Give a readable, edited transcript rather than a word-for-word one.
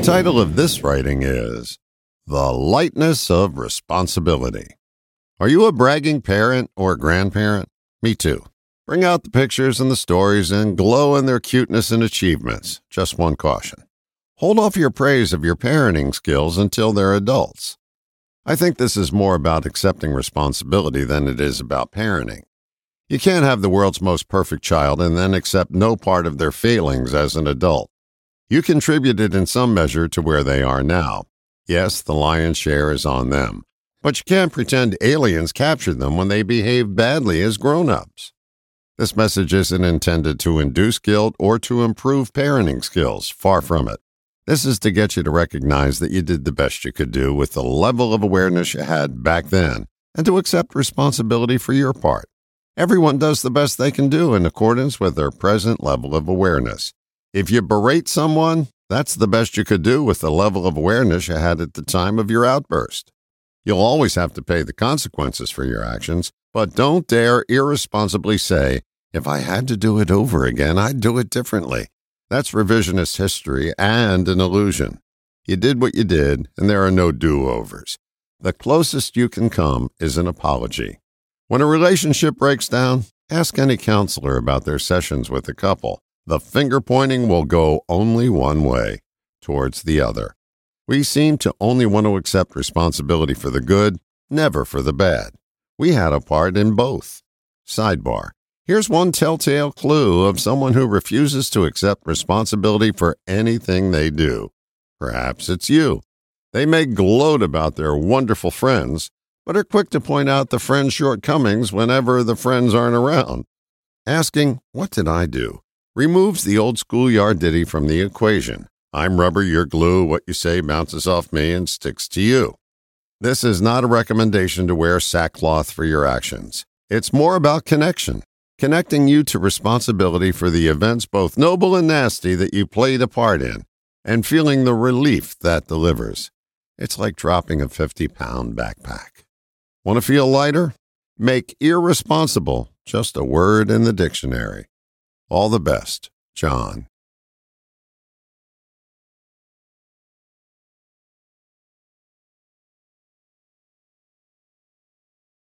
title of this writing is The Lightness of Responsibility. Are you a bragging parent or grandparent? Me too. Bring out the pictures and the stories and glow in their cuteness and achievements. Just one caution. Hold off your praise of your parenting skills until they're adults. I think this is more about accepting responsibility than it is about parenting. You can't have the world's most perfect child and then accept no part of their failings as an adult. You contributed in some measure to where they are now. Yes, the lion's share is on them. But you can't pretend aliens captured them when they behave badly as grown-ups. This message isn't intended to induce guilt or to improve parenting skills. Far from it. This is to get you to recognize that you did the best you could do with the level of awareness you had back then, and to accept responsibility for your part. Everyone does the best they can do in accordance with their present level of awareness. If you berate someone, that's the best you could do with the level of awareness you had at the time of your outburst. You'll always have to pay the consequences for your actions, but don't dare irresponsibly say, if I had to do it over again, I'd do it differently. That's revisionist history and an illusion. You did what you did, and there are no do-overs. The closest you can come is an apology. When a relationship breaks down, ask any counselor about their sessions with the couple. The finger-pointing will go only one way, towards the other. We seem to only want to accept responsibility for the good, never for the bad. We had a part in both. Sidebar. Here's one telltale clue of someone who refuses to accept responsibility for anything they do. Perhaps it's you. They may gloat about their wonderful friends, but are quick to point out the friend's shortcomings whenever the friends aren't around. Asking, "What did I do?" removes the old schoolyard ditty from the equation. I'm rubber, you're glue, what you say bounces off me and sticks to you. This is not a recommendation to wear sackcloth for your actions. It's more about connection. Connecting you to responsibility for the events both noble and nasty that you played a part in, and feeling the relief that delivers. It's like dropping a 50-pound backpack. Want to feel lighter? Make irresponsible just a word in the dictionary. All the best, John.